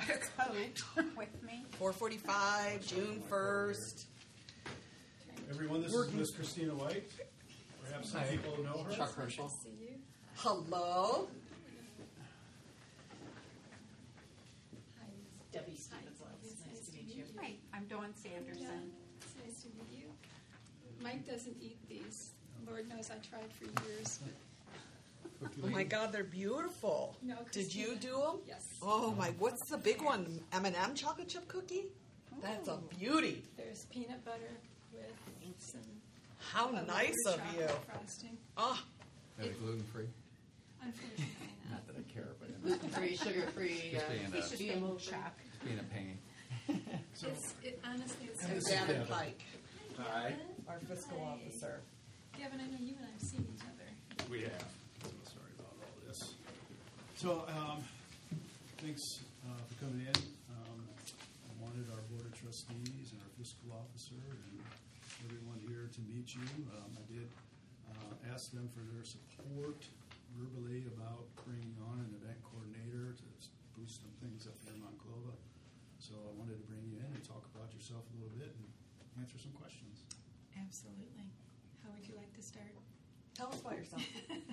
brought a coat with me. 4:45, June 1st. Everyone, this is Miss Christina White. Perhaps some people know her. Chuck Herschel. See you. Hello. Hi. Debbie Stevens. Nice to meet you. Hi, I'm Dawn Sanderson. It's nice to meet you. Mike doesn't eat these. Lord knows I tried for years. Oh my God, they're beautiful. No, Did you Christina. do them? Yes. Oh my, what's the big one? M&M chocolate chip cookie? That's a beauty. There's peanut butter with some How nice of chocolate you. frosting. Ah, Are they gluten-free? Unfortunately not. Not that I care, but Gluten-free, sugar-free, Just being a, GMO Chuck. being a pain. So, Honestly, it's And so this is Gavin Gavin. Pike, Hi. our fiscal officer. Gavin, I know you and I have seen each other. we have. So sorry about all this. So, thanks for coming in. I wanted our Board of Trustees and our fiscal officer and everyone here to meet you. I did ask them for their support verbally about bringing on an event coordinator to boost some things up here in Monclova. So I wanted to bring you in and talk about yourself a little bit and answer some questions. Absolutely. How would you like to start? Tell us about yourself.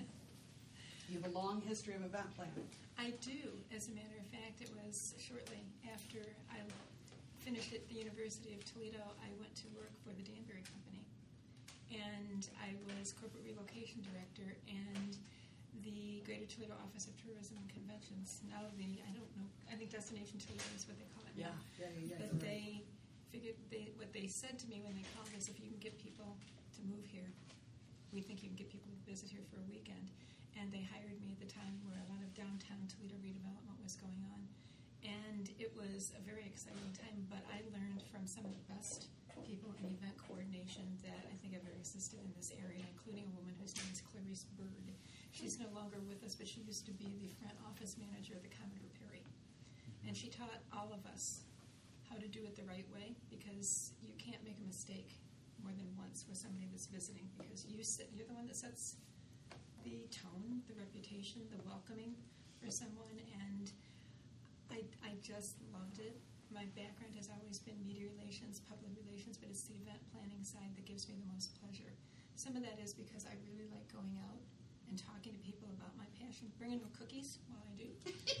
You have a long history of event planning. I do. As a matter of fact, it was shortly after I finished at the University of Toledo, I went to work for the Danbury Company. And I was corporate relocation director and the Greater Toledo Office of Tourism and Conventions. Now I don't know, I think Destination Toledo is what they call it now. Yeah. But they figured, what they said to me when they called is, if you can get people to move here, we think you can get people to visit here for a weekend. And they hired me at the time where a lot of downtown Toledo redevelopment was going on. And it was a very exciting time, but I learned from some of the best people in event coordination that I think have ever existed in this area, including a woman whose name is Clarice Bird. She's no longer with us, but she used to be the front office manager of the Commodore Perry. And she taught all of us how to do it the right way, because you can't make a mistake more than once with somebody that's visiting, because you're the one that sets the tone, the reputation, the welcoming for someone, and I just loved it. My background has always been media relations, public relations, but it's the event planning side that gives me the most pleasure. Some of that is because I really like going out and talking to people about my passion, bringing them cookies while I do.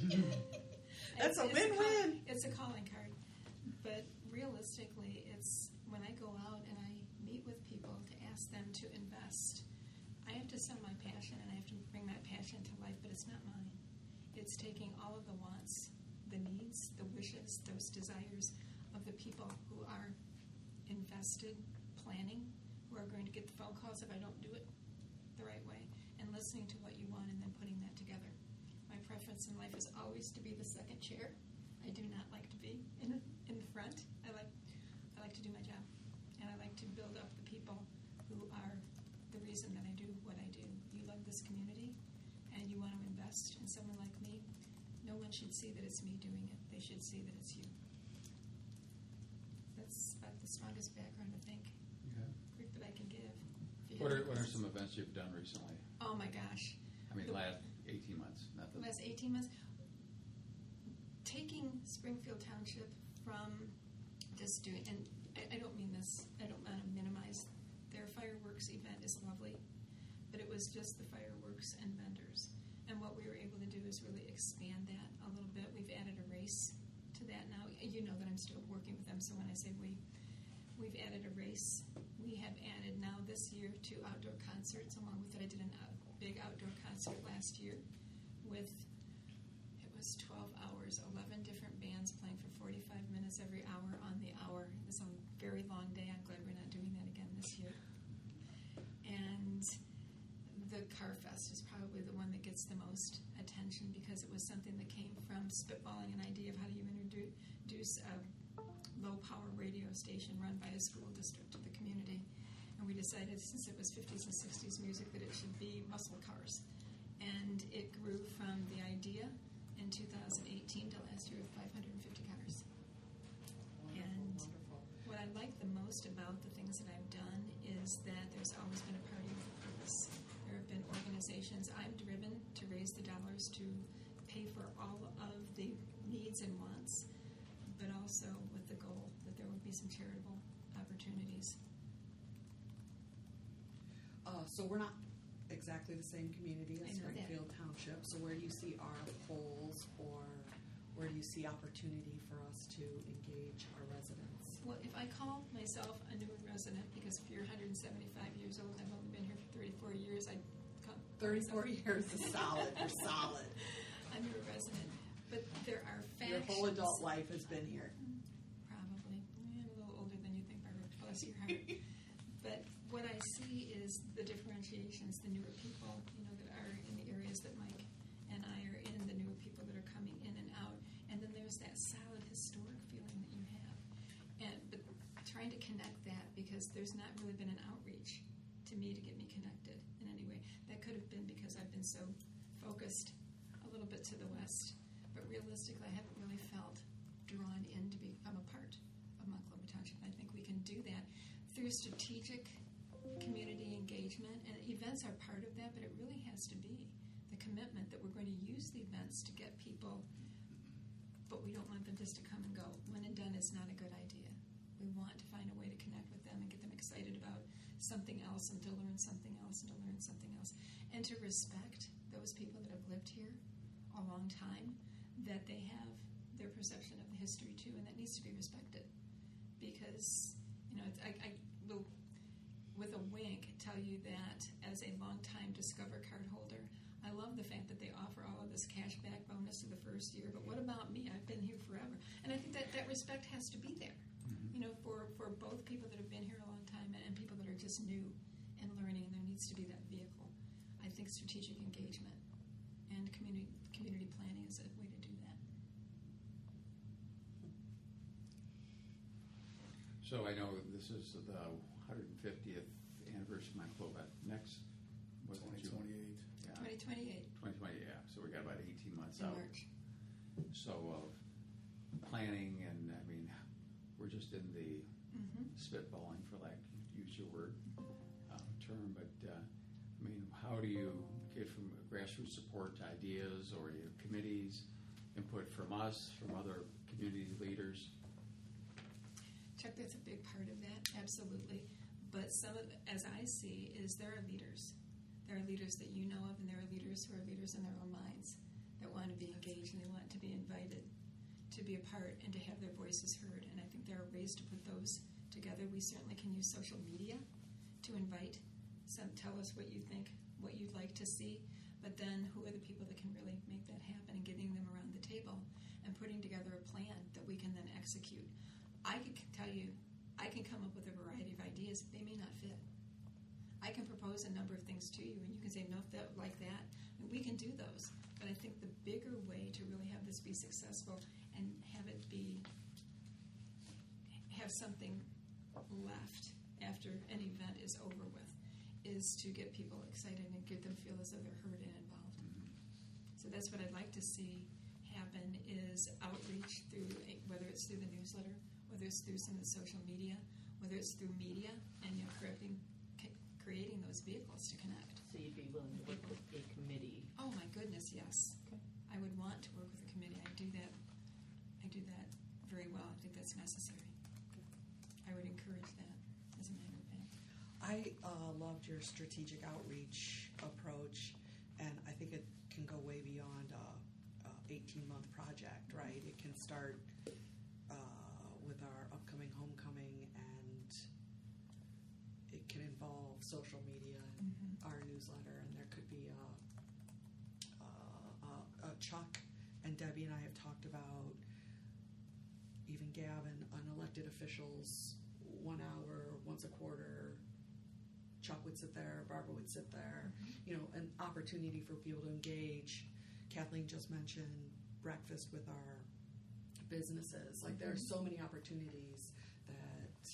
That's a win-win. It's a calling card. But realistically, it's when I go out and I meet with people to ask them to invest, I have to sell my passion and I have to bring that passion to life, but it's not mine. It's taking all of the wants, the needs, the wishes, those desires of the people who are invested, planning, who are going to get the phone calls if I don't do it the right way, and listening to what you want and then putting that together. My preference in life is always to be the second chair. I do not like to be in the front. I like to do my job, and I like to build up the people who are the reason that I do what I do. You love this community, and you want to invest in someone like me. No one should see that it's me doing it. They should see that it's you. That's about the strongest background, I think, Okay. that I can give. If you What have are questions. some events you've done recently? Oh my gosh. I mean, last 18 months. Not The the last 18 months. Taking Springfield Township from just doing, and I don't mean this, I don't want to minimize, their fireworks event is lovely, but it was just the fireworks and vendors. And what we were able to do is really expand that a little bit. We've added a race to that now. You know that I'm still working with them, so when I say we've added a race. We have added now this year 2 outdoor concerts. Along with it, I did a big outdoor concert last year with, it was 12 hours, 11 different bands playing for 45 minutes every hour on the hour. It was a very long day. I'm glad we're not doing that again this year. And the Car Fest is probably the one that gets the most attention, because it was something that came from spitballing an idea of how do you introduce a low-power radio station run by a school district to the community. And we decided, since it was 50s and 60s music, that it should be muscle cars. And it grew from the idea in 2018 to last year with 550 cars. And what I like the most about the things that I've done is that there's always been a party with a purpose. There have been organizations I've driven to raise the dollars to pay for all of the needs and wants, but also with the goal that there would be some charitable opportunities. So we're not exactly the same community I as know that. Springfield Township. So where do you see our holes, or where do you see opportunity for us to engage our residents? Well, if I call myself a newer resident, because if you're 175 years old, I've only been here for 34 years, I'd call 34 years is solid. You're solid. I'm a newer resident. But there are Your factions. whole adult life has been here. Probably. I'm a little older than you think, Barbara. Bless your heart. But what I see is the differentiations, the newer people, that are in the areas that Mike and I are in, the newer people that are coming in and out, and then there's that solid historic feeling that you have. But trying to connect that, because there's not really been an outreach to me to get me connected in any way. That could have been because I've been so focused a little bit to the west, but realistically, I haven't really felt drawn in to become a part of Montclair Township. I think we can do that through strategic community engagement, and events are part of that, but it really has to be the commitment that we're going to use the events to get people, but we don't want them just to come and go. One and done is not a good idea. We want to find a way to connect with them and get them excited about something else, and to learn something else, and to learn something else, and to respect those people that have lived here a long time, that they have their perception of the history too, and that needs to be respected. Because I will, with a wink, tell you that as a long-time Discover card holder, I love the fact that they offer all of this cash back bonus to the first year, but what about me? I've been here forever. And I think that respect has to be there, for both people that have been here a long time and people that are just new and learning. There needs to be that vehicle. I think strategic engagement and community planning is a way to do that. So I know this is the 150th anniversary of Montclair, but next, was it June? 2028. Yeah. 2028 2020, yeah. So we got about 18 months in out. March. So planning, and I mean, we're just in the spitballing, for lack of use your word term, but I mean, how do you get from grassroots support to ideas, or your committees, input from us, from other community leaders? Chuck, that's a big part of that, absolutely. But some of, as I see, is there are leaders. There are leaders that you know of, and there are leaders who are leaders in their own minds that want to be engaged, and they want to be invited to be a part and to have their voices heard. And I think there are ways to put those together. We certainly can use social media to invite some, tell us what you think, what you'd like to see, but then who are the people that can really make that happen, and getting them around the table and putting together a plan that we can then execute. I can tell you, I can come up with a variety of ideas. They may not fit. I can propose a number of things to you, and you can say, no, that, like that. And we can do those. But I think the bigger way to really have this be successful and have it have something left after an event is over with is to get people excited and get them feel as though they're heard and involved. So that's what I'd like to see happen, is outreach through, whether it's through the newsletter, whether it's through some of the social media, whether it's through media, and creating those vehicles to connect. So you'd be willing to work with a committee? Oh my goodness, yes. Okay. I would want to work with a committee. I do that very well. I think that's necessary. I would encourage that, as a matter of fact. I loved your strategic outreach approach, and I think it can go way beyond a 18-month project, right? It can start with our upcoming homecoming, and it can involve social media and our newsletter, and there could be Chuck and Debbie and I have talked about, even Gavin, unelected officials, 1 hour, once a quarter. Chuck would sit there, Barbara would sit there, an opportunity for people to engage. Kathleen just mentioned breakfast with our businesses. Like, there are so many opportunities that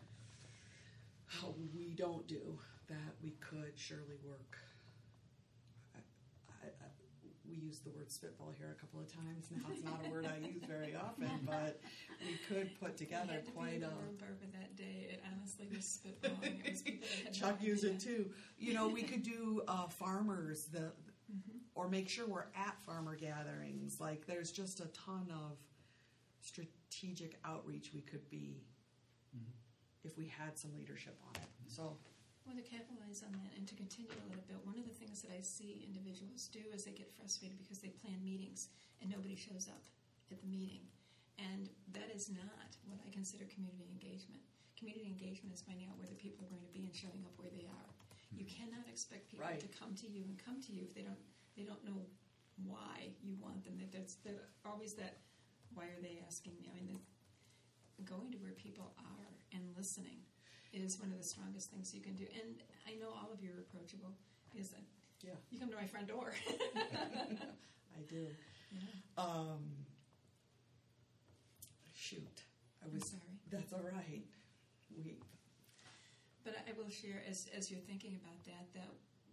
we don't do that we could surely work. We used the word spitball here a couple of times. Now it's not a word I use very often, but we could put together quite a... Barbara that day, it honestly was spitballing. It was people that had Chuck no used idea. it too. We could do farmers, or make sure we're at farmer gatherings. Like, there's just a ton of strategic outreach we could be if we had some leadership on it. So, Well, to capitalize on that and to continue a little bit, one of the things that I see individuals do is they get frustrated because they plan meetings and nobody shows up at the meeting. And that is not what I consider community engagement. Community engagement is finding out where the people are going to be and showing up where they are. You cannot expect people Right. to come to you if they don't know why you want them. That's always that. Why are they asking me? I mean, going to where people are and listening is one of the strongest things you can do. And I know all of you are approachable because yeah, you come to my front door. I do. Yeah. Shoot. I'm sorry. That's all right. But I will share, as you're thinking about that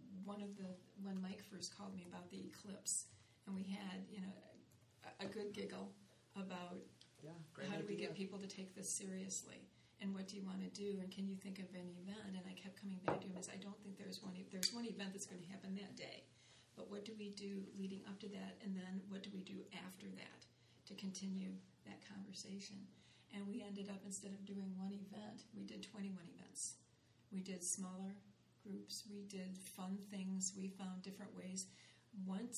when Mike first called me about the eclipse, and we had, a good giggle about great how do we idea. get people to take this seriously, and what do you want to do, and can you think of an event? And I kept coming back to him as I don't think there's one event that's going to happen that day, but what do we do leading up to that, and then what do we do after that to continue that conversation? And we ended up, instead of doing one event, we did 21 events. We did smaller groups. We did fun things. We found different ways. One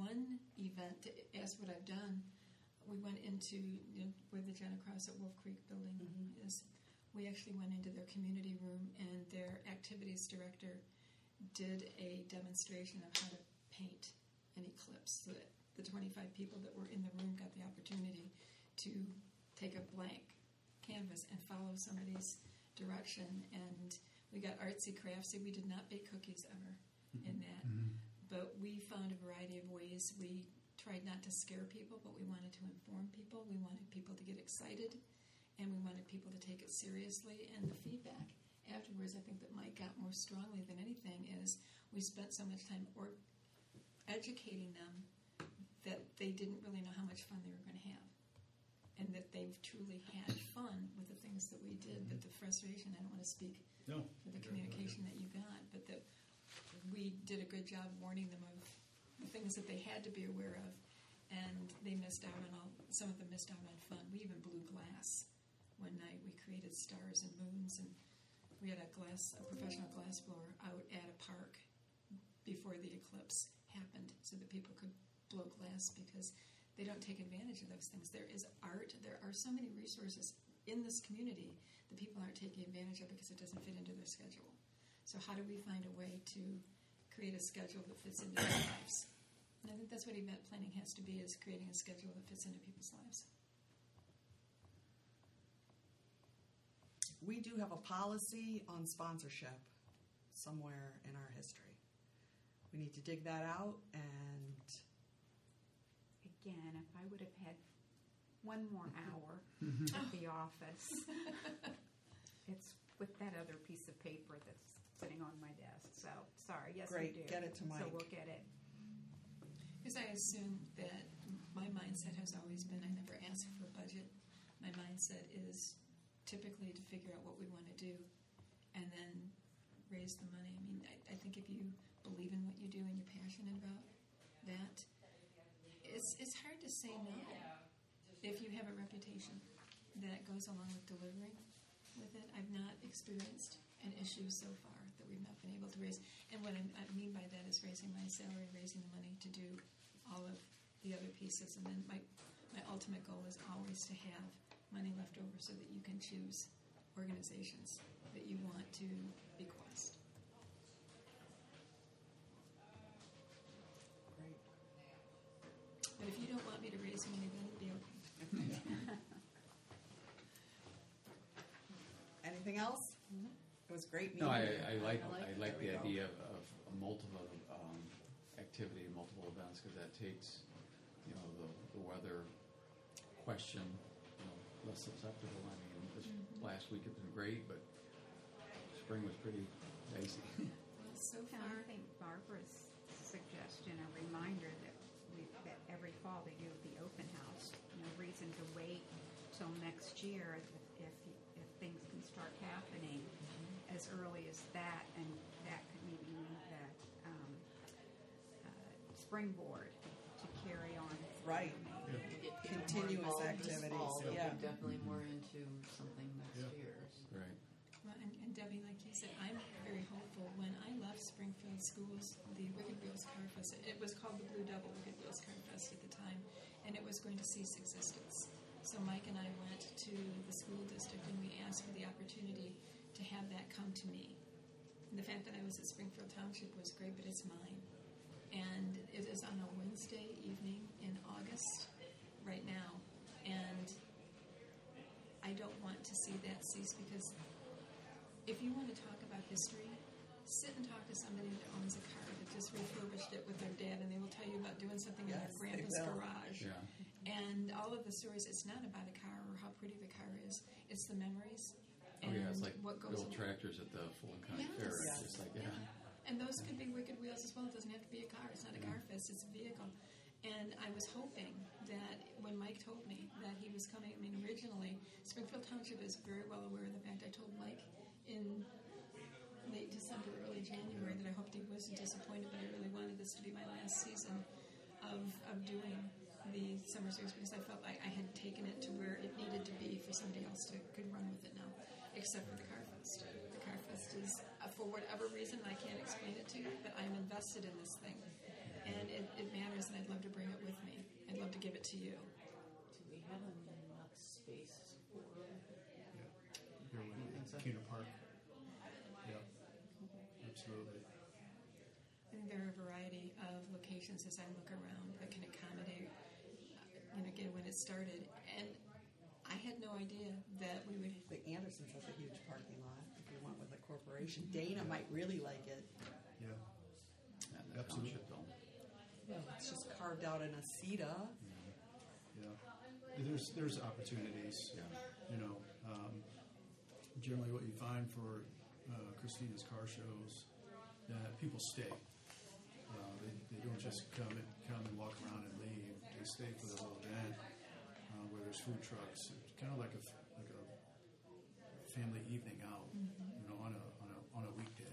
event, as what I've done, we went into where the Jenna Cross at Wolf Creek building is. We actually went into their community room, and their activities director did a demonstration of how to paint an eclipse. So that the 25 people that were in the room got the opportunity to take a blank canvas and follow somebody's direction. And we got artsy craftsy. We did not bake cookies ever in that. But we found a variety of ways. We tried not to scare people, but we wanted to inform people. We wanted people to get excited, and we wanted people to take it seriously. And the feedback afterwards, I think that Mike got more strongly than anything, is we spent so much time educating them that they didn't really know how much fun they were going to have, and that they've truly had fun with the things that we did. But the frustration, I don't want to speak for the communication that you got, but that we did a good job warning them of the things that they had to be aware of, and they missed out on some of them missed out on fun. We even blew glass one night. We created stars and moons, and we had a professional glass blower out at a park before the eclipse happened so that people could blow glass, because they don't take advantage of those things. There is art. There are so many resources in this community that people aren't taking advantage of because it doesn't fit into their schedule. So how do we find a way to create a schedule that fits into their lives? And I think that's what event planning has to be, is creating a schedule that fits into people's lives. We do have a policy on sponsorship somewhere in our history. We need to dig that out, and Again, if I would have had one more hour at the office, it's with that other piece of paper that's sitting on my desk. So, sorry. Yes, Great. we do. Get it to So Mike. we'll get it. Because I assume that my mindset has always been, I never ask for a budget. My mindset is typically to figure out what we want to do and then raise the money. I mean, I think if you believe in what you do and you're passionate about that, it's hard to say no if you have a reputation that goes along with delivering with it. I've not experienced an issue so far that we've not been able to raise. And what I mean by that is raising my salary, raising the money to do all of the other pieces. And then my ultimate goal is always to have money left over so that you can choose organizations that you want to bequest. great. But if you don't want me to raise money, then it'll be okay. Anything else? It was great meeting No, I you. like There we the go. idea of a multiple activity, multiple events, because that takes the weather question less susceptible. I mean, this last week has been great, but spring was pretty dicey. Well, so And far, I think Barbara's suggestion, a reminder that every fall they do the open house. No reason to wait till next year if things can start happening as early as that, and that could maybe mean that springboard to carry on. Right. We get people more Continuous involved this activities, fall, they'll yeah. be definitely more into something next Yeah. year. Right. Well, and Debbie, like you said, I'm very hopeful. When I left Springfield Schools, the Wicked Wheels Car Fest, it was called the Blue Devil Wicked Wheels Car Fest at the time, and it was going to cease existence. So Mike and I went to the school district and we asked for the opportunity to have that come to me. And the fact that I was at Springfield Township was great, but it's mine. And it is on a Wednesday evening in August right now. And I don't want to see that cease, because if you want to talk about history, sit and talk to somebody that owns a car that just refurbished it with their dad, and they will tell you about doing something in Yes, their grandpa's they will. garage. Yeah. And all of the stories, it's not about a car or how pretty the car is, it's the memories. Oh, yeah, it's like what the goes old tractors at the Fulton County Yes. Fair. Yes. It's just like, yeah. And those could be Wicked Wheels as well. It doesn't have to be a car. It's not a car fest. It's a vehicle. And I was hoping that when Mike told me that he was coming, I mean, originally, Springfield Township is very well aware of the fact. I told Mike in late December, early January, that I hoped he wasn't disappointed, but I really wanted this to be my last season of doing the summer series, because I felt like I had taken it to where it needed to be for somebody else to could run with it now, except for the Car Fest. The Car Fest is, for whatever reason, I can't explain it to you, but I'm invested in this thing. And it matters, and I'd love to bring it with me. I'd love to give it to you. Do we have enough space for? Yeah. Here with Keener Park. Yeah. Absolutely. I think there are a variety of locations as I look around that can accommodate, again, when it started. And I had no idea that we would. The Andersons has a huge parking lot. If you went with a corporation, Dana might really like it. Yeah. And the Absolutely. township don't. It's just carved out in a CETA. Yeah. There's opportunities. Yeah. Generally what you find for Christina's car shows, that people stay. They don't just come and walk around and leave. They stay for the whole event, where there's food trucks. It's kind of like a family evening out, on a weekday.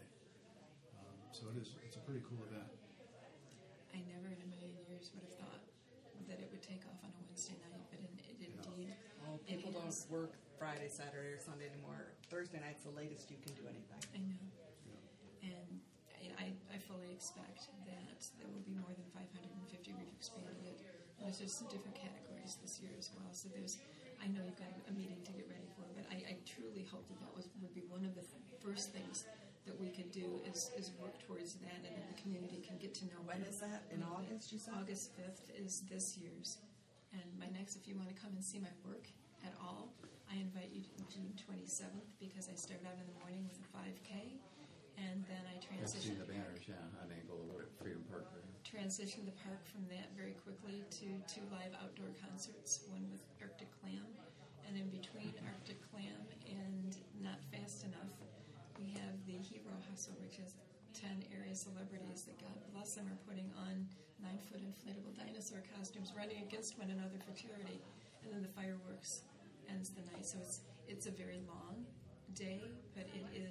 So it's a pretty cool event. I never in a million years would have thought that it would take off on a Wednesday night, but it indeed. Oh, people it don't is. work Friday, Saturday, or Sunday anymore. Thursday night's the latest you can do anything. I know. And I fully expect that there will be more than 550. We've expanded it. And there's just some different categories this year as well. So I know you've got a meeting to get ready for, but I truly hope that would be one of the first things that we could do is work towards that, and then the community can get to know. When is that? In August, you said? August 5th is this year's. And my next, if you want to come and see my work at all, I invite you to June 27th, because I start out in the morning with a 5K, and then I I've seen transition the banners, yeah, on Englewood at Freedom Park. transition the park from that very quickly to two live outdoor concerts, one with Arctic Clam, and in between Arctic Clam and Not Fast Enough, we have the Hero Hustle, which is 10 area celebrities that, God bless them, are putting on 9-foot inflatable dinosaur costumes, running against one another for charity, and then the fireworks ends the night. So it's a very long day, but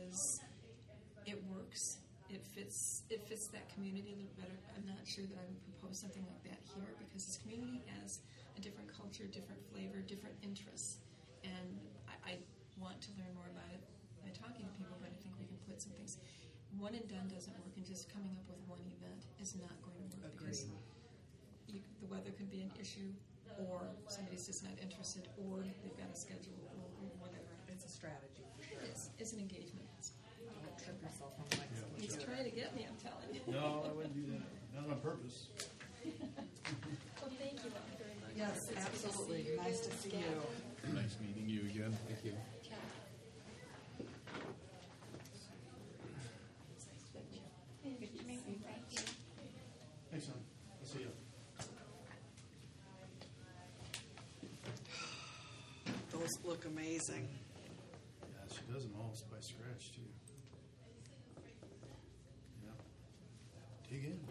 it works. It fits that community a little better. I'm not sure that I would propose something like that here, because this community has a different culture, different flavor, different interests, and I want to learn more about it by talking to people. But I think we can put some things. One and done doesn't work, and just coming up with one event is not going to work. Agreed. Because the weather could be an issue, or somebody's just not interested, or they've got a schedule, or whatever. It's a strategy for sure. It's an engagement. Don't trip yourself on Mike's Yeah. He's computer. trying to get me, I'm telling you. No, I wouldn't do that. Not on purpose. Well, thank you all very much. Yes, It's good to see absolutely. you. Nice to see you. Nice meeting you again. Thank you. Thanks, son. I'll see you. Those look amazing. Yeah, she does them all by scratch, too. Yeah. Dig in.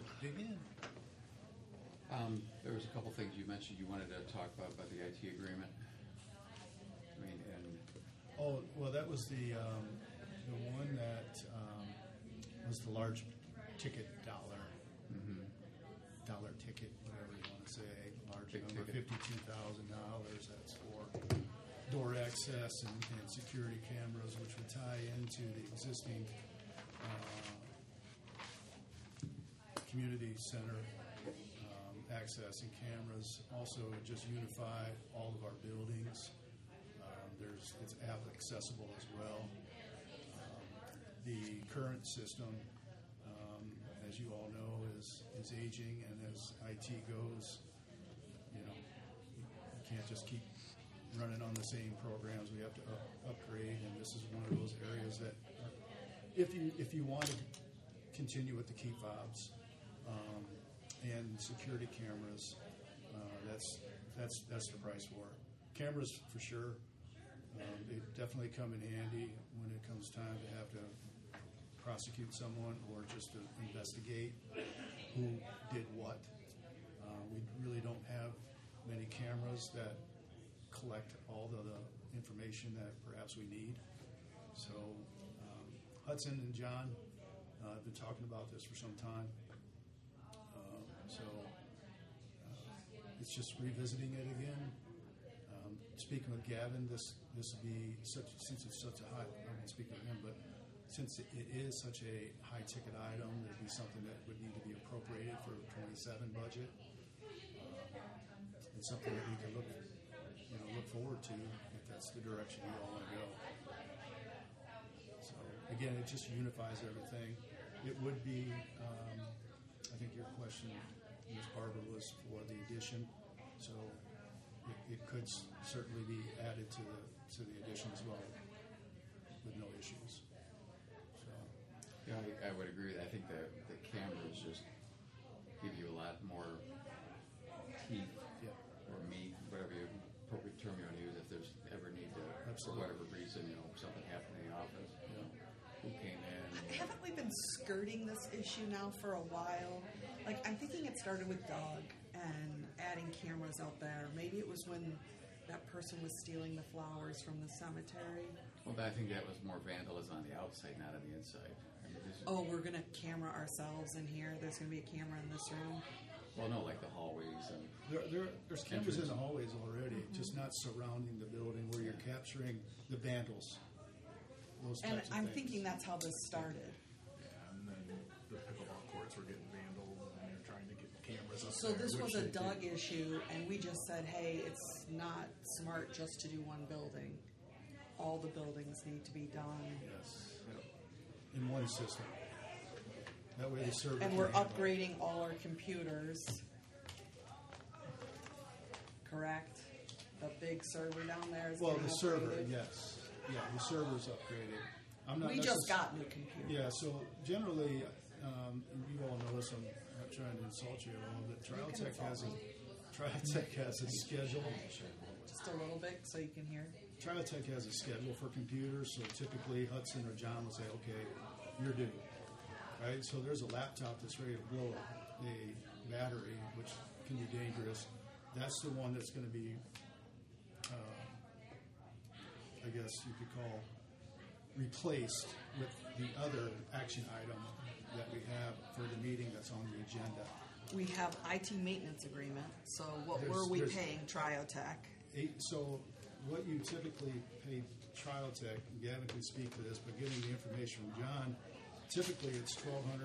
There was a couple things you mentioned you wanted to talk about the IT agreement. I mean, and Oh, well, that was the one that was the large ticket dollar ticket, whatever you want to say, large Big number, ticket. $52,000. That's for door access and security cameras, which would tie into the existing community center access and cameras. Also, just unify all of our buildings. It's app accessible as well. The current system, as you all know, is aging, and as IT goes, you can't just keep running on the same programs. We have to upgrade, and this is one of those areas that, if you want to continue with the key fobs and security cameras, that's the price for it. Cameras for sure. They definitely come in handy when it comes time to have to prosecute someone or just to investigate who did what. We really don't have many cameras that collect all the information that perhaps we need. So Hudson and John have been talking about this for some time. It's just revisiting it again. Speaking with Gavin, this would be since it's such a high. I won't speak with him, but since it is such a high ticket item, there'd be something that would need to be appropriated for the 27 budget. It's something that we can look forward to if that's the direction we all want to go. So again, it just unifies everything. It would be, I think your question, Ms. Barber, was for the addition. So it could certainly be added to the addition as well, with no issues. So, Yeah, I would agree with that. I think the cameras just give you a lot more teeth or meat, whatever appropriate term you want to use, if there's ever need to, for whatever reason, something happened in the office, who came in. Haven't we been skirting this issue now for a while? Like, I'm thinking it started with Doug and adding cameras out there. Maybe it was when that person was stealing the flowers from the cemetery. Well, I think that was more vandalism on the outside, not on the inside. I mean, Oh, we're going to camera ourselves in here. There's going to be a camera in this room. well, no, like the hallways and there's cameras in the hallways already, just not surrounding the building where you're capturing the vandals. Those And types of I'm things. thinking that's how this started. Yeah, and then the pickleball courts were getting vandals, and they're trying to get cameras up So there. this which was a they Doug did. issue, and we just said, hey, it's not smart just to do one building. All the buildings need to be done. Yes. In one system. That way the server. And can we're handle it. upgrading all our computers. Correct? The big server down there is Well, getting the server, upgraded. yes. Yeah, the server's upgraded. I'm not We just necess- got new computers. Yeah, so generally, and you all know this, I'm not trying to insult you at all, but TrialTech has a schedule. Just a little bit so you can hear. TrialTech has a schedule for computers, so typically Hudson or John will say, okay, you're due. Right? So there's a laptop that's ready to blow a battery, which can be dangerous. That's the one that's going to be, I guess you could call, replaced with the other action item that we have for the meeting that's on the agenda. We have IT maintenance agreement. So what There's- were we there's- paying TrialTech? So what you typically pay TrialTech, Gavin can speak to this, but getting the information from John, typically it's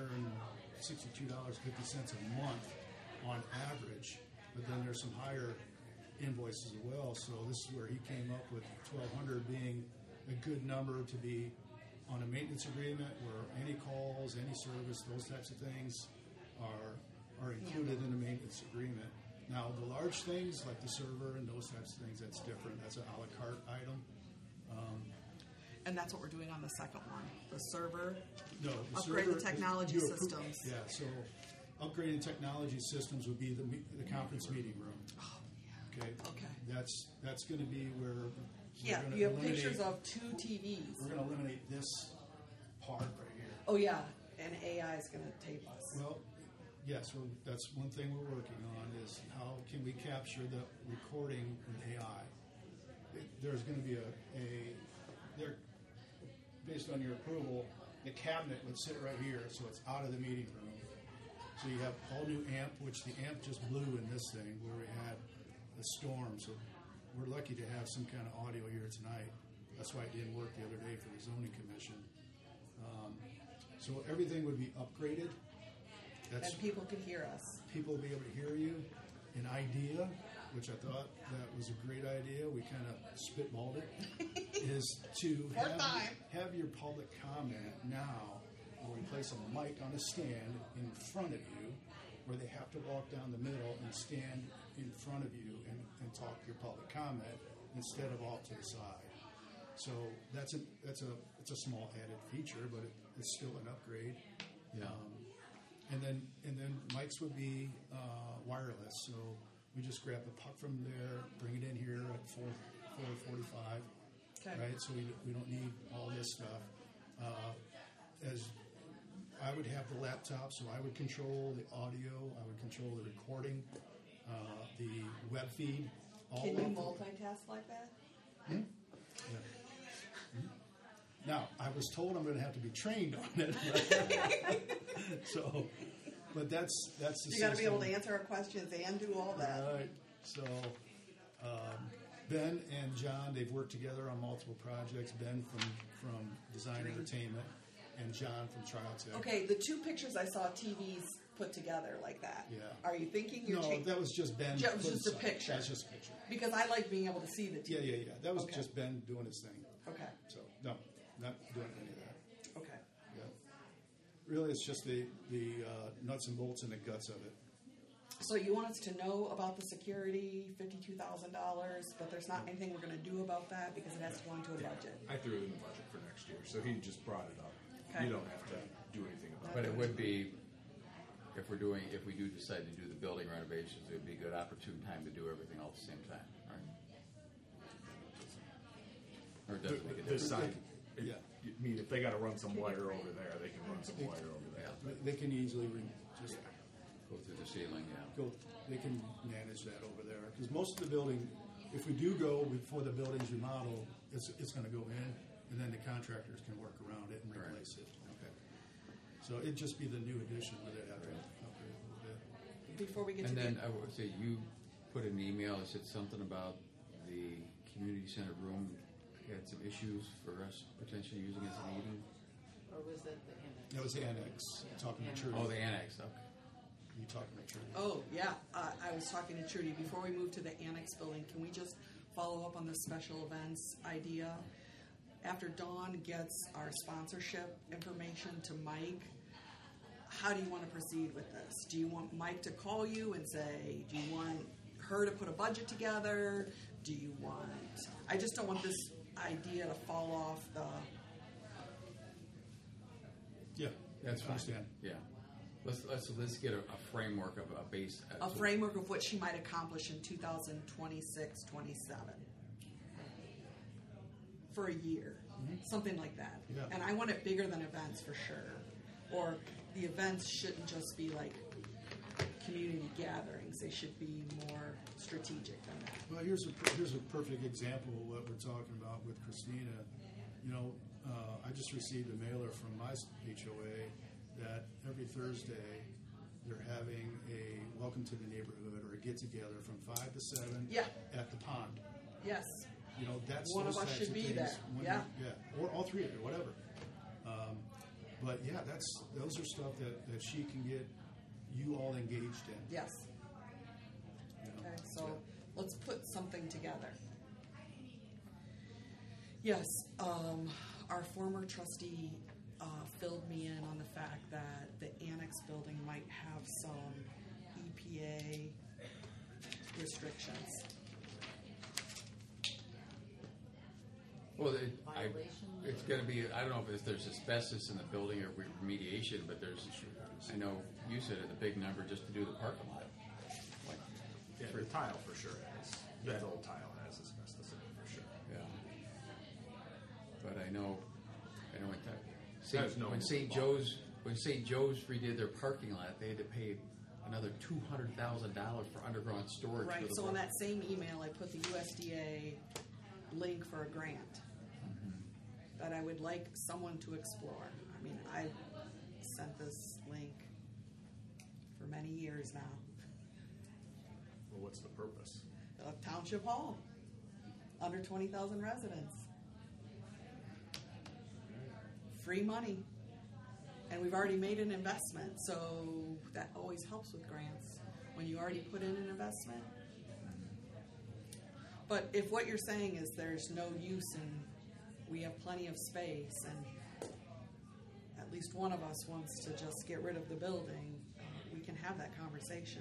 $1,262.50 a month on average, but then there's some higher invoices as well. So this is where he came up with $1,200 being a good number to be on a maintenance agreement where any calls, any service, those types of things are included in the maintenance agreement. Now, the large things like the server and those types of things, that's different. That's an a la carte item. And that's what we're doing on the second one. The server. No, the Upgrade server, the technology you approve- systems. Yeah, so upgrading technology systems would be the conference meeting room. Okay. Okay. That's going to be where we're Yeah, gonna you have eliminate- pictures of 2 TVs. We're going to eliminate this part right here. Oh yeah, and AI is going to tape us. Well, yes, that's one thing we're working on is how can we capture the recording with AI. There's going to be based on your approval, the cabinet would sit right here, so it's out of the meeting room. So you have all new amp, which the amp just blew in this thing where we had a storm. So we're lucky to have some kind of audio here tonight. That's why it didn't work the other day for the zoning commission. So everything would be upgraded. That's And people could hear us. people will be able to hear you. An idea, which I thought that was a great idea, we kind of spitballed it, is to have your public comment now, where we place a mic on a stand in front of you, where they have to walk down the middle and stand in front of you and talk your public comment instead of off to the side. So it's a small added feature, but it's still an upgrade. Yeah. And then mics would be wireless, so we just grab the puck from there, bring it in here at 4:45, Okay. right? So we don't need all this stuff. As I would have the laptop, so I would control the audio, I would control the recording, the web feed. All Can you of the- multitask like that? Yeah. Now, I was told I'm going to have to be trained on it. So, but that's the You got to be able to system. answer our questions and do all that. Right. So, Ben and John, they've worked together on multiple projects. Ben from Design Dream. Entertainment, and John from TrialTech. Okay, the two pictures I saw TVs put together like that. Yeah. Are you thinking you're No, that was just Ben. That was putting just a some- picture. That's just a picture. Because I like being able to see the TV. Yeah. That was Okay. just Ben doing his thing. Okay. So, no, not doing any of that. Okay. Yeah. Really, it's just the nuts and bolts and the guts of it. So you want us to know about the security, $52,000, but there's not anything we're going to do about that because it has to go into a budget. I threw it in the budget for next year, so he just brought it up. Okay. You don't have to do anything about But it. it would be, if we do decide to do the building renovations, it would be a good opportune time to do everything all at the same time, right? Or it doesn't make a This difference. side, Yeah. I mean, if they got to run some wire over there, they can run some wire over there. Yeah. They can easily just Go through the ceiling, yeah. go. They can manage that over there because most of the building, if we do go before the building's remodeled, it's going to go in, and then the contractors can work around it and Right. replace it. Okay. So it'd just be the new addition where they have to upgrade a little bit. Before we get And to then the... I would say you put an email that said something about the community center room had some issues for us potentially using as a meeting. Or was that the annex? That was the annex. Talking to Trudy. Oh, the annex, okay. You talking to Trudy? Oh, yeah. I was talking to Trudy. Before we move to the annex building, can we just follow up on the special events idea? After Dawn gets our sponsorship information to Mike, how do you want to proceed with this? Do you want Mike to call you and say, do you want her to put a budget together? Do you want... I just don't want this idea to fall off the... Yeah, That's I fine. understand. Yeah. Let's get a framework of a base. a framework of what she might accomplish in 2026, 27 for a year, something like that. Yeah. And I want it bigger than events for sure. Or the events shouldn't just be like community gatherings; they should be more strategic than that. Well, here's a perfect example of what we're talking about with Christina. You know, I just received a mailer from my HOA that every Thursday they're having a welcome to the neighborhood or a get together from 5 to 7 Yeah. at the pond. Yes. You know, that's One of those us types should of be things there. when Yeah. or all three of you, whatever. But yeah, those are stuff that she can get you all engaged in. Yes. You know? Okay. So let's put something together. Yes. Our former trustee filled me in on the fact that the annex building might have some EPA restrictions. Well, Violation? it's going to be. I don't know if there's asbestos in the building or remediation, but there's. I know you said it, a big number just to do the parking lot. Like, Yeah, the tile for sure has. That old tile has asbestos in it for sure. yeah. But I know when There's no when St. Joe's redid their parking lot, they had to pay another $200,000 for underground storage. Right. For the So in park. that same email, I put the USDA link for a grant that I would like someone to explore. I mean, I sent this link for many years now. Well, what's the purpose? A township hall, under 20,000 residents. Free money. And we've already made an investment, so that always helps with grants when you already put in an investment. But if what you're saying is there's no use and we have plenty of space and at least one of us wants to just get rid of the building, we can have that conversation.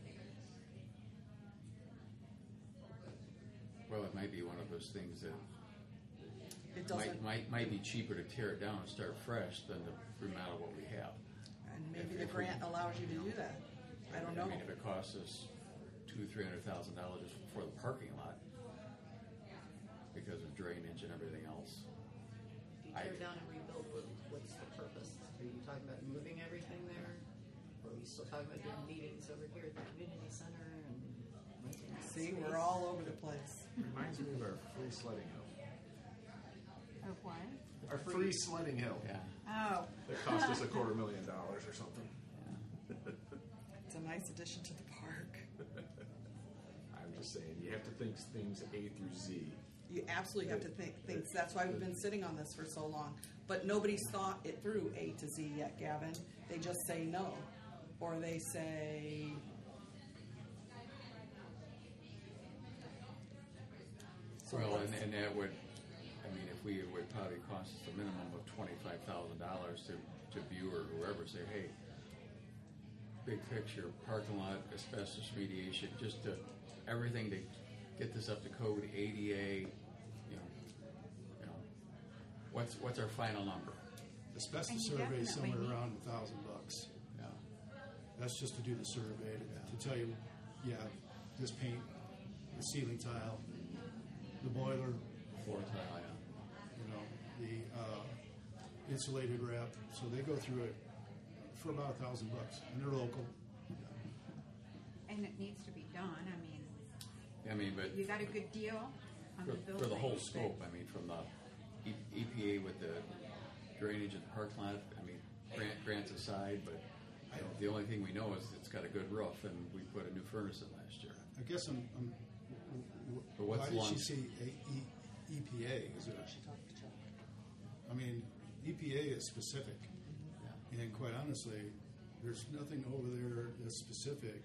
Well, it might be one of those things that It doesn't, might be cheaper to tear it down and start fresh than to remodel what we have. and maybe the if we- grant allows you to do that. I don't know. I mean, if it costs us $200,000-$300,000 just for the parking lot because of drainage and everything else. If you tear down and rebuild, what's the purpose? Are you talking about moving everything there? Or are you still talking about doing meetings over here at the community center and renting out See, space? we're all over the place. Reminds me of our free sledding hill. Of what? Our free sledding hill. Yeah. Oh, That cost us $250,000 or something. It's a nice addition to the park. I'm just saying, you have to think things A through Z. You absolutely have to think things. That's why we've been sitting on this for so long. But nobody's thought it through A to Z yet, Gavin. They just say no. Or they say, so Well, what's- and that would, I mean, if it would probably cost us a minimum of $25,000 to view or whoever say, hey, big picture, parking lot, asbestos remediation, just to everything to get this up to code, ADA, you know, what's our final number? Asbestos And you survey is definitely somewhere need- around $1,000. Yeah. That's just to do the survey, to tell you, yeah, this paint, the ceiling tile, the boiler, Floor tile, yeah. you know, the insulated wrap. So they go through it for about $1,000, and they're local. and it needs to be done. I mean, but You got a good deal on the building. for the whole but- scope, I mean, from the EPA with the drainage in the parking lot, I mean, grants aside, but you know, the only thing we know is it's got a good roof, and we put a new furnace in last year. I guess But what's why did long- she say EPA? Is it? I mean, EPA is specific, and quite honestly, there's nothing over there that's specific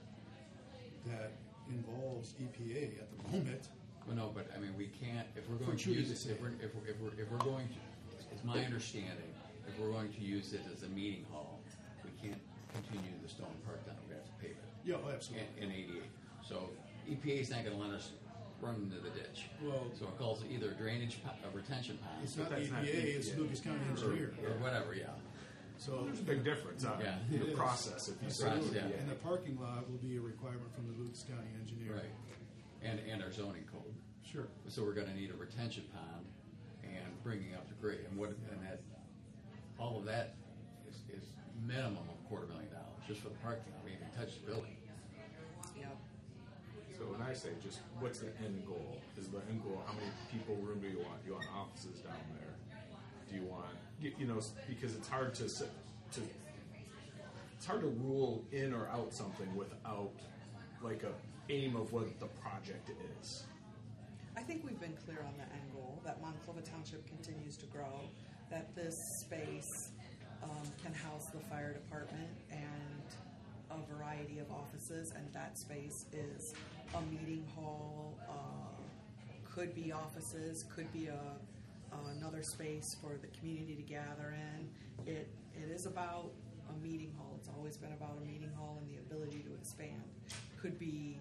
that involves EPA at the moment. Well, no, but I mean, we can't, if we're going to Judy use to it, say. if we're going to, it's my understanding, if we're going to use it as a meeting hall, we can't continue the stone park down, we have to pave it. Yeah, oh, absolutely. And 88. So EPA's not gonna let us run into the ditch. Well- So it calls it either a drainage, a retention pond, It's not that's not EPA, it's EPA. Lucas County Engineer. or whatever, yeah. So There's a big difference on Yeah. the It is. process. If you say Process, yeah. EPA. And the parking lot will be a requirement from the Lucas County Engineer. Right. And our zoning code. Sure. So we're gonna need a retention pond and bringing up the grade, and that, all of that is minimum of $250,000 just for the parking lot, we even touch the building. Yep. So when I say just what's the end goal? Is the end goal how many people room do you want? Do you want offices down there? Do you want because it's hard to it's hard to rule in or out something without like a aim of what the project is. I think we've been clear on the end goal, that Monclova Township continues to grow, that this space can house the fire department and a variety of offices, and that space is a meeting hall, could be offices, could be another space for the community to gather in. It is about a meeting hall. It's always been about a meeting hall and the ability to expand. Could be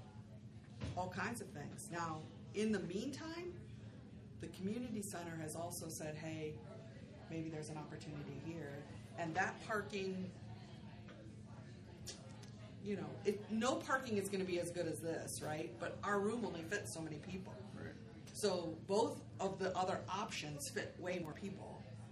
all kinds of things. Now, in the meantime, the community center has also said, hey, maybe there's an opportunity here. And that parking, no parking is going to be as good as this, right? But our room only fits so many people. Right. So both of the other options fit way more people.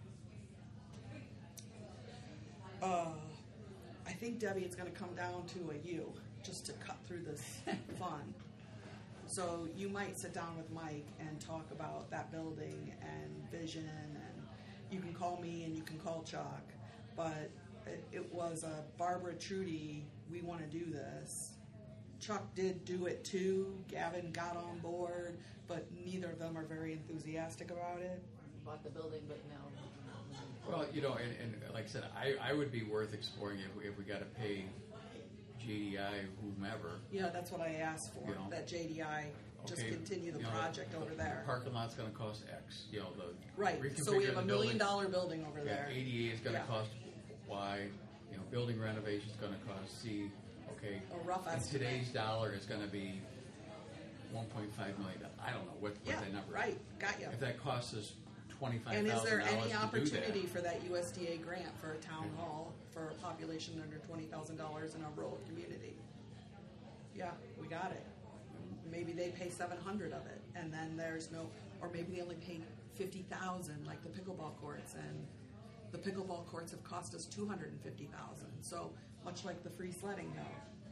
I think, Debbie, it's going to come down to a you, just to cut through this fun. So you might sit down with Mike and talk about that building and vision, and you can call me and you can call Chuck. But it was Barbara Trudy, we want to do this. Chuck did do it too. Gavin got on board, but neither of them are very enthusiastic about it. Bought the building, but now. Well, you know, and like I said, I would be worth exploring if we got to pay JDI, whomever. Yeah, that's what I asked for, You know, that JDI just okay, continue the you know, project over there. The parking lot's going to cost X. You know, the Right, so we reconfiguring have a the $1 million building- building over Yeah, there. ADA is going to Yeah. cost Y. You know, building renovation is going to cost C. Okay. A rough and estimate. today's dollar is going to be $1.5 million. I don't know what Yeah, that number is. right, got you. If that costs us $25,000 And is there any to do opportunity that, for that USDA grant for a town hall for a population under $20,000 in a rural community? Yeah, we got it. Maybe they pay $700 of it, and then there's no, or maybe they only pay $50,000 like the pickleball courts, and the pickleball courts have cost us $250,000. So much like the free sledding hill.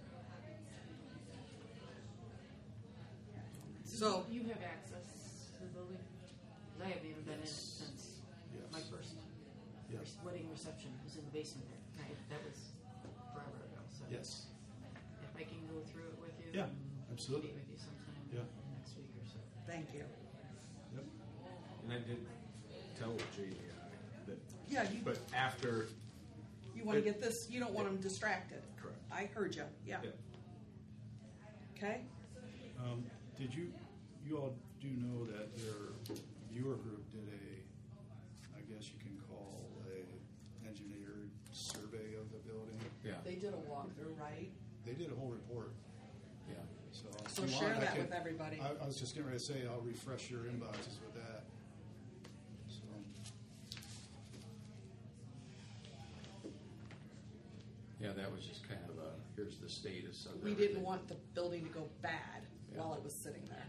So You have access to the building? 'Cause I haven't even been in it since Yes. my first Yes. wedding reception was in the basement there. That was forever ago, so. Yes. If I can go through it with you. Yeah, and absolutely. Meet with you sometime. Yeah. Next week or so. thank you. Yep. And I did tell JDI that, Yeah, you but after, want to get this. You don't want them distracted. Correct. I heard you. Yeah. yeah, Okay. Did you all do know that their viewer group did I guess you can call a engineered survey of the building? yeah, They did a walkthrough, right? They did a whole report. yeah. So, So if you share want, I that can- with everybody. I was just getting ready to say I'll refresh your inboxes with that. So, Yeah, that was just kind of here's the status of We everything. didn't want the building to go bad Yeah. while it was sitting there.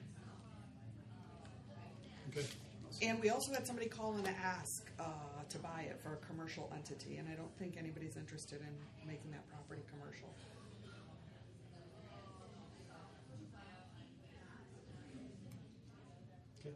okay. And we also had somebody call in to ask to buy it for a commercial entity, and I don't think anybody's interested in making that property commercial. Okay.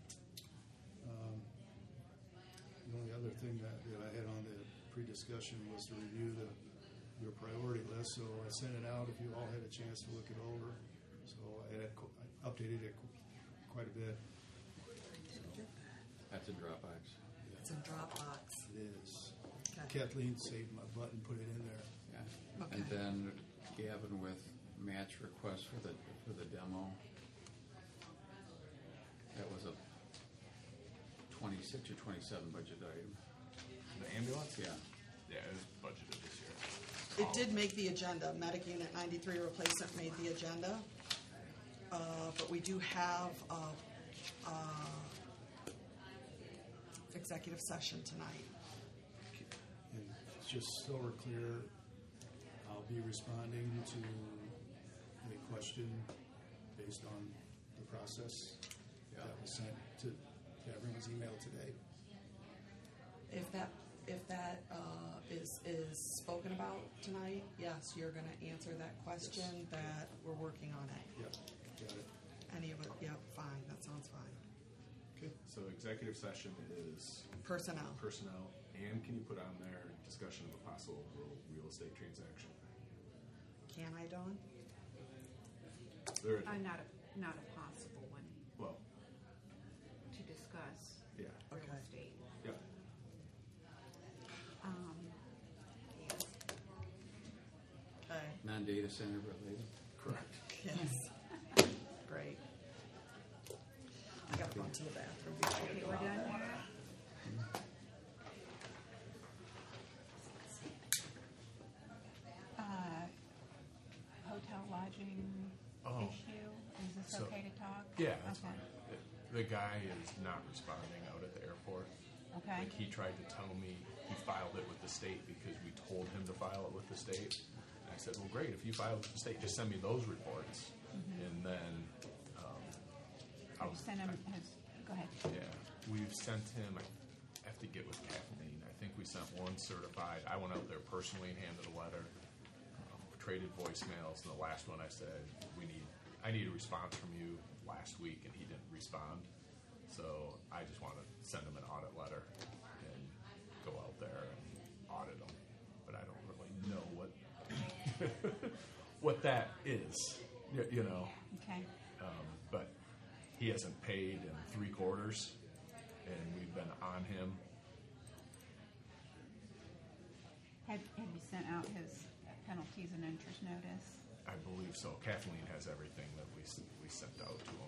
The only other thing that I had on the pre-discussion was to review your priority list, so I sent it out if you all had a chance to look it over. So I updated it quite a bit. That's a Dropbox. It's in Dropbox. It is. Okay. Kathleen saved my butt and put it in there. Yeah. Okay. And then Gavin with Matt's request for the demo. That was a 26 or 27 budget item. the ambulance? Yeah. Yeah, it was budgeted this year. It did make the agenda. Medic Unit 93 replacement made the agenda. But we do have executive session tonight. And just so we're clear, I'll be responding to a question based on the process Yeah. that was sent to everyone's email today. If that is spoken about tonight, yes, you're going to answer that question. That we're working on it. Yep, got it. Any of it? Yep, fine. That sounds fine. Okay. So executive session is Personnel. personnel, and can you put on there discussion of a possible real estate transaction? Can I, Dawn? There, Not a possible one well, to discuss yeah, real Okay. estate. yeah. Okay. Non-data center related. Correct. Yes. Great. I got to run to the bathroom. before we Okay, go we're out done there. here? Hotel lodging Oh. issue, is this So- okay to talk? Yeah, that's Okay. fine. The guy is not responding out at the airport. Okay. Like, he tried to tell me he filed it with the state because we told him to file it with the state. And I said, well, great, if you file it with the state, just send me those reports. And then, Have you sent him his, go ahead. yeah, we've sent him, I have to get with Kathleen, I think we sent one certified. I went out there personally and handed a letter, traded voicemails, and the last one I said, I need a response from you last week, and he didn't respond. So I just want to send him an audit letter and go out there and audit him. But I know what what that is, you know. Okay. But he hasn't paid in 3 quarters, and we've been on him. Have you sent out his penalties and interest notice? I believe so. Kathleen has everything that we sent out to